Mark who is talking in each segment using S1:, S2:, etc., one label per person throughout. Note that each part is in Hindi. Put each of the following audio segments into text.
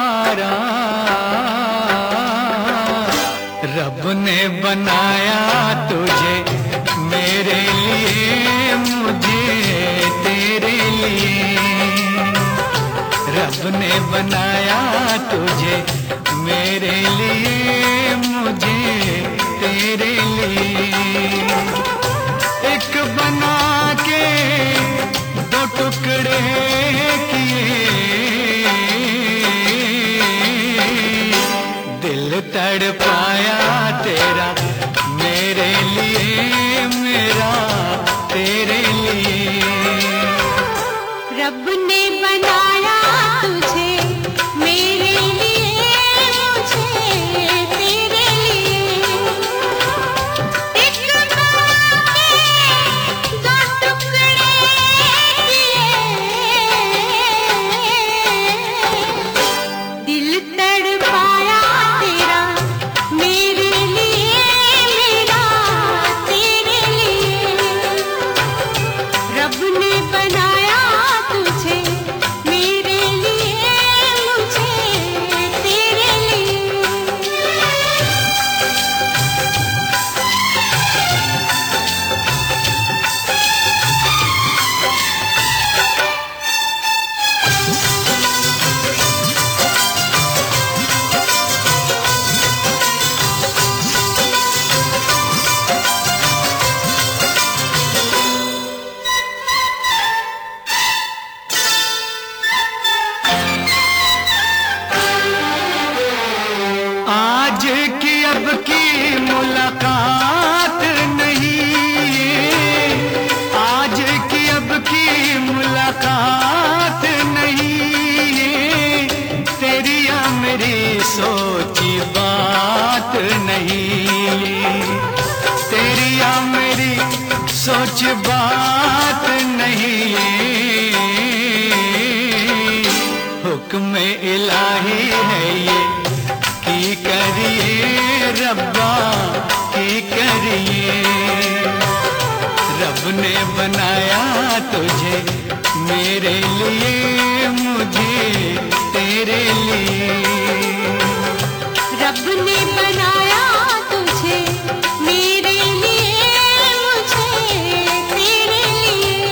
S1: प्यारा रब ने बनाया तुझे मेरे लिए, मुझे तेरे लिए। रब ने बनाया तुझे मेरे लिए, मुझे तेरे लिए। एक बना के दो टुकड़े किए, दिल तड़पाया तेरा मेरे लिए, मेरा तेरे लिए।
S2: रब ने बनाया तुझे मेरे लिए, मुझे तेरे लिए। एक बना के दो टुकड़े किए, दिल तड़पाया तेरा मेरे लिए, मेरा तेरे लिए। रब ने बनाया तुझे मेरे लिए, मुझे तेरे लिए।
S1: आज की अब की मुलाकात नहीं, आज की अब की मुलाकात नहीं, तेरी या मेरी सोची बात नहीं, तेरी या मेरी सोच बात नहीं। हुक्म इलाही है ये की करिए रब्बा, की करिए। रब ने बनाया तुझे मेरे लिए, मुझे तेरे लिए।
S2: रब ने बनाया तुझे मेरे लिए, मुझे तेरे लिए।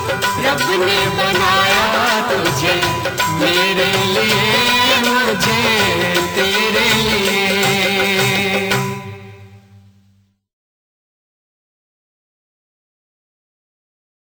S1: रब ने बनाया तुझे मेरे लिए, मुझे